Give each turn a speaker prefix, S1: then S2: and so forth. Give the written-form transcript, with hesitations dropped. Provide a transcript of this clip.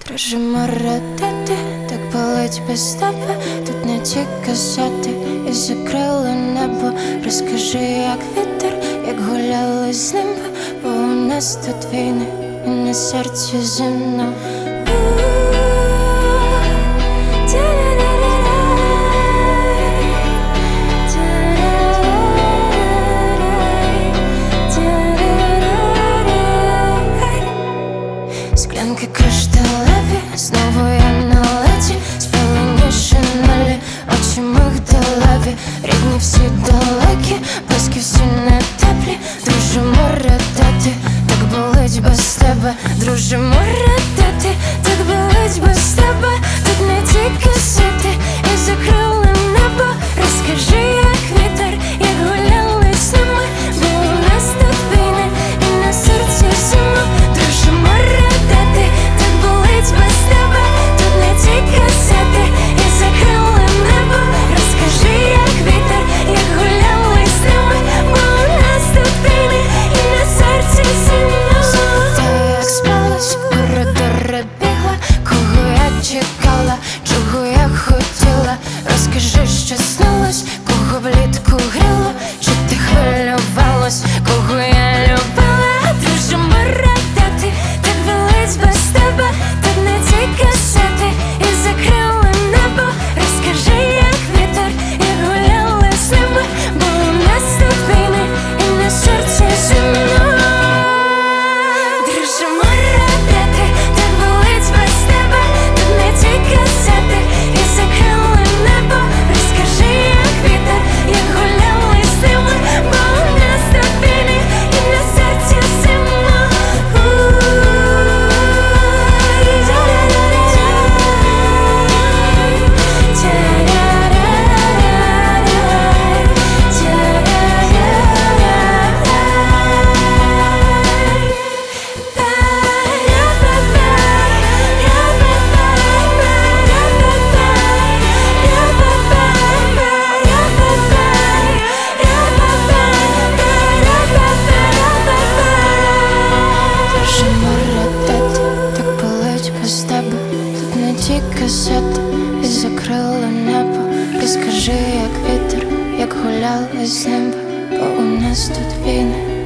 S1: Друже, мородити, так болить без тебе. Тут не ті касети і закрили небо. Розкажи, як вітер, як гуляли з ним, бо у нас тут війни і на серці зимно. Склянки кришталеві, знову я на леті, спалені шинелі, очі мигдалеві, рідні всі далекі, близькі всі не теплі. Друже, мородити, так болить без тебе. Друже, мородити, так болить без тебе. Тут не ті касети і закрили небо. Розкажи, як вітер, як гуляли з ними, бо у нас тут війни і на серці зима. Друже, мородити, так болить без тебе. Тут не ті касети і закрили небо. Розкажи, як вітер, як гуляли з ними, бо у нас тут війни і на серці зима. Та як спалась, в коридори бігла, кого я чекала, чого я хотіла. Розкажи, що снилось, кого влітку гріло, чи ти хвилювалась, кого я любила. Друже, мородити, так болить без тебе. Тут не ті касети і закрили небо. Розкажи, як вітер, як гуляли з ними, бо у нас тут війни і на серці зимно. Друже, мородити, так болить без тебе. Тут не ті касети і закрили небо. Розкажи, як вітер, як гуляли з ними, бо у нас тут війни і на серці зимно. Друже, мородити, так болить без тебе. Тут не ті касети і закрили небо. Розкажи, як вітер, як гуляли з ним, бо у нас тут війни